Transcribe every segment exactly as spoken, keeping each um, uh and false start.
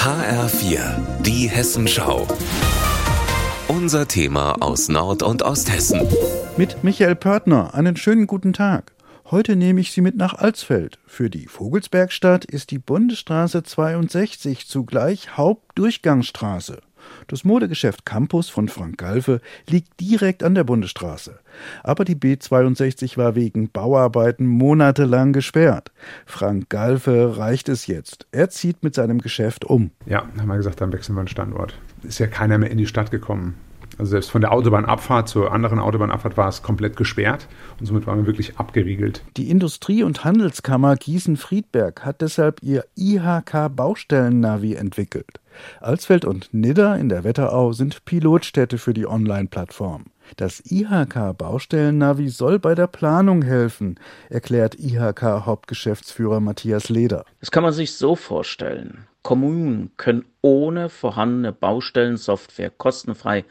H R vier, die Hessenschau. Unser Thema aus Nord- und Osthessen. Mit Michael Pörtner, einen schönen guten Tag. Heute nehme ich Sie mit nach Alsfeld. Für die Vogelsbergstadt ist die Bundesstraße zweiundsechzig zugleich Hauptdurchgangsstraße. Das Modegeschäft Campus von Frank Galfe liegt direkt an der Bundesstraße. Aber die B zweiundsechzig war wegen Bauarbeiten monatelang gesperrt. Frank Galfe reicht es jetzt. Er zieht mit seinem Geschäft um. Ja, haben wir gesagt, dann wechseln wir den Standort. Ist ja keiner mehr in die Stadt gekommen. Also selbst von der Autobahnabfahrt zur anderen Autobahnabfahrt war es komplett gesperrt und somit waren wir wirklich abgeriegelt. Die Industrie- und Handelskammer Gießen-Friedberg hat deshalb ihr I H K-Baustellennavi entwickelt. Alsfeld und Nidda in der Wetterau sind Pilotstädte für die Online-Plattform. Das I H K-Baustellennavi soll bei der Planung helfen, erklärt I H K-Hauptgeschäftsführer Matthias Leder. Das kann man sich so vorstellen. Kommunen können ohne vorhandene Baustellensoftware kostenfrei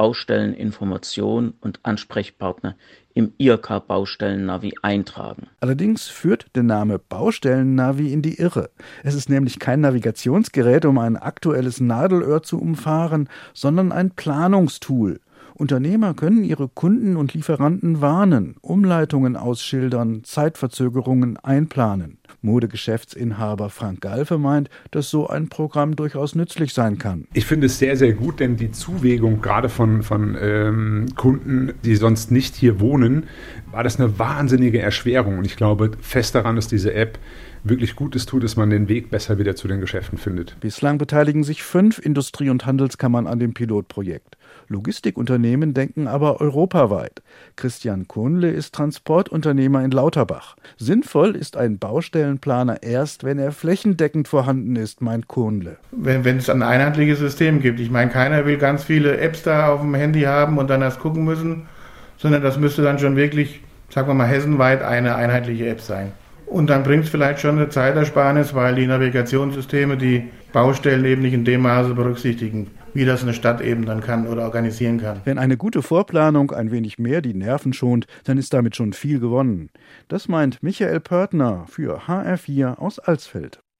Baustelleninformationen und Ansprechpartner im I H K-Baustellennavi eintragen. Allerdings führt der Name Baustellennavi in die Irre. Es ist nämlich kein Navigationsgerät, um ein aktuelles Nadelöhr zu umfahren, sondern ein Planungstool. Unternehmer können ihre Kunden und Lieferanten warnen, Umleitungen ausschildern, Zeitverzögerungen einplanen. Modegeschäftsinhaber Frank Galfe meint, dass so ein Programm durchaus nützlich sein kann. Ich finde es sehr, sehr gut, denn die Zuwägung gerade von, von ähm, Kunden, die sonst nicht hier wohnen, war das eine wahnsinnige Erschwerung. Und ich glaube fest daran, dass diese App wirklich Gutes tut, dass man den Weg besser wieder zu den Geschäften findet. Bislang beteiligen sich fünf Industrie- und Handelskammern an dem Pilotprojekt. Logistikunternehmen denken aber europaweit. Christian Kuhnle ist Transportunternehmer in Lauterbach. Sinnvoll ist ein Baustellenplaner erst, wenn er flächendeckend vorhanden ist, meint Kuhnle. Wenn, wenn es ein einheitliches System gibt. Ich meine, keiner will ganz viele Apps da auf dem Handy haben und dann erst gucken müssen, sondern das müsste dann schon wirklich, sagen wir mal, hessenweit eine einheitliche App sein. Und dann bringt es vielleicht schon eine Zeitersparnis, weil die Navigationssysteme die Baustellen eben nicht in dem Maße berücksichtigen, wie das eine Stadt eben dann kann oder organisieren kann. Wenn eine gute Vorplanung ein wenig mehr die Nerven schont, dann ist damit schon viel gewonnen. Das meint Michael Pörtner für H R vier aus Alsfeld.